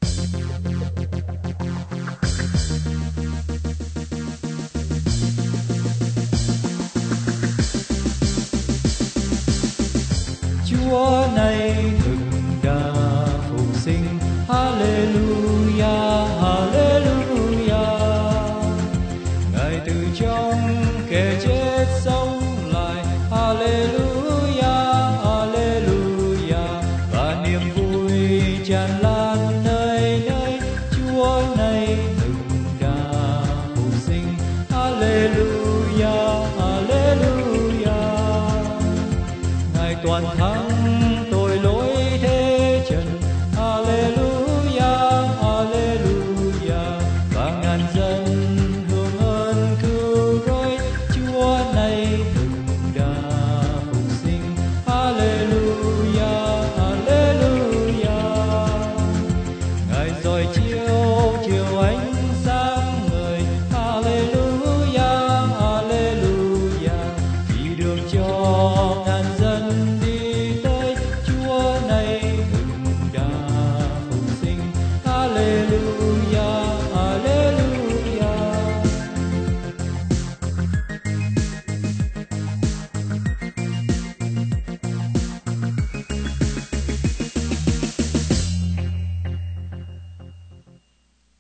Chúa này thực đã phục sinh. Hallelujah, Hallelujah. Ngài từ trong kẻ chết sống lại. Hallelujah, Hallelujah. Và niềm vui tràn lan nơi nơi. Chúa này thực đã phục sinh. Hallelujah, Hallelujah. Ngài toàn thắng tội lỗi thế trần. Hallelujah, Hallelujah. Và ngàn dân hưởng ơn cứu rỗi. Chúa này thực đã phục sinh. Hallelujah, Hallelujah. Ngài rọi chiếu chiều ánh sáng ngời. Hallelujah, Hallelujah. Chỉ đường cho ngàn dân đi tới. Chúa này thực đã phục sinh. Hallelujah.